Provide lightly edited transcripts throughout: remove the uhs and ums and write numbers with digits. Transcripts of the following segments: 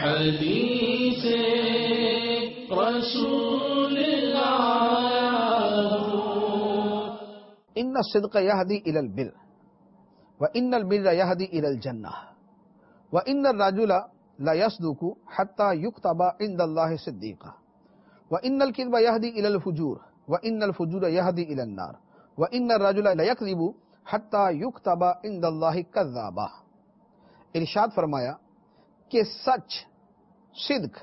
حدیث رسول اللہ. ان الصدق یہدی الی البر وان البر یہدی الی الجنہ وان الرجل لا يصدق حتى يكتب عند الله صدیقا وان الكذب یہدی الی الفجور وان الفجور یہدی الی النار وان الرجل لا يكذب حتى يكتب عند الله كذابا. ارشاد فرمایا کہ سچ، صدق،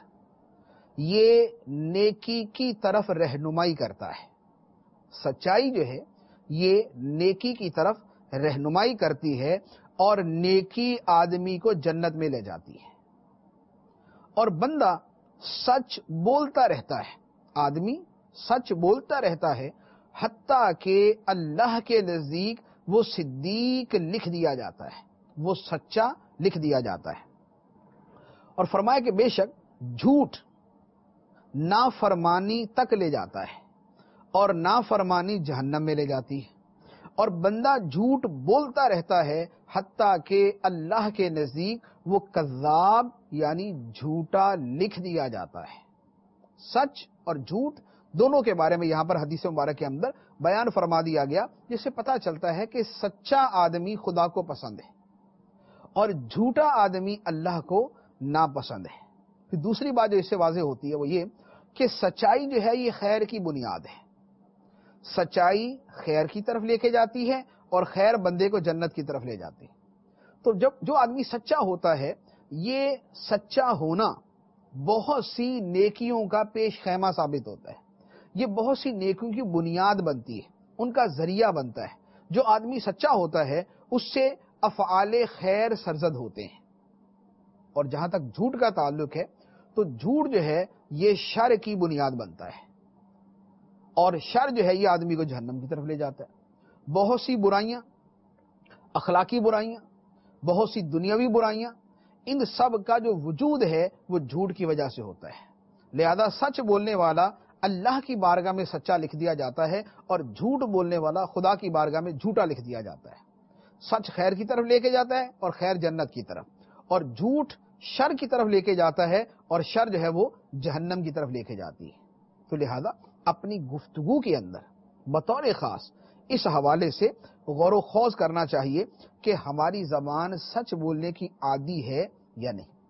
یہ نیکی کی طرف رہنمائی کرتا ہے. سچائی جو ہے یہ نیکی کی طرف رہنمائی کرتی ہے اور نیکی آدمی کو جنت میں لے جاتی ہے. اور بندہ سچ بولتا رہتا ہے، آدمی سچ بولتا رہتا ہے حتیٰ کہ اللہ کے نزدیک وہ صدیق لکھ دیا جاتا ہے، وہ سچا لکھ دیا جاتا ہے. اور فرمایا کہ بے شک جھوٹ نافرمانی تک لے جاتا ہے اور نافرمانی جہنم میں لے جاتی ہے. اور بندہ جھوٹ بولتا رہتا ہے حتیٰ کہ اللہ کے نزدیک وہ کذاب یعنی جھوٹا لکھ دیا جاتا ہے. سچ اور جھوٹ دونوں کے بارے میں یہاں پر حدیث مبارک کے اندر بیان فرما دیا گیا، جس سے پتہ چلتا ہے کہ سچا آدمی خدا کو پسند ہے اور جھوٹا آدمی اللہ کو ناپسند ہے. پھر دوسری بات جو اس سے واضح ہوتی ہے وہ یہ کہ سچائی جو ہے یہ خیر کی بنیاد ہے. سچائی خیر کی طرف لے کے جاتی ہے اور خیر بندے کو جنت کی طرف لے جاتی ہے. تو جو آدمی سچا ہوتا ہے، یہ سچا ہونا بہت سی نیکیوں کا پیش خیمہ ثابت ہوتا ہے، یہ بہت سی نیکیوں کی بنیاد بنتی ہے، ان کا ذریعہ بنتا ہے. جو آدمی سچا ہوتا ہے اس سے افعال خیر سرزد ہوتے ہیں. اور جہاں تک جھوٹ کا تعلق ہے تو جھوٹ جو ہے یہ شر کی بنیاد بنتا ہے اور شر جو ہے یہ آدمی کو جہنم کی طرف لے جاتا ہے. بہت سی برائیاں، اخلاقی برائیاں، بہت سی دنیاوی برائیاں، ان سب کا جو وجود ہے وہ جھوٹ کی وجہ سے ہوتا ہے. لہذا سچ بولنے والا اللہ کی بارگاہ میں سچا لکھ دیا جاتا ہے اور جھوٹ بولنے والا خدا کی بارگاہ میں جھوٹا لکھ دیا جاتا ہے. سچ خیر کی طرف لے کے جاتا ہے اور خیر جنت کی طرف، اور جھوٹ شر کی طرف لے کے جاتا ہے اور شر جو ہے وہ جہنم کی طرف لے کے جاتی ہے. تو لہذا اپنی گفتگو کے اندر بطور خاص اس حوالے سے غور و خوض کرنا چاہیے کہ ہماری زبان سچ بولنے کی عادی ہے یا نہیں.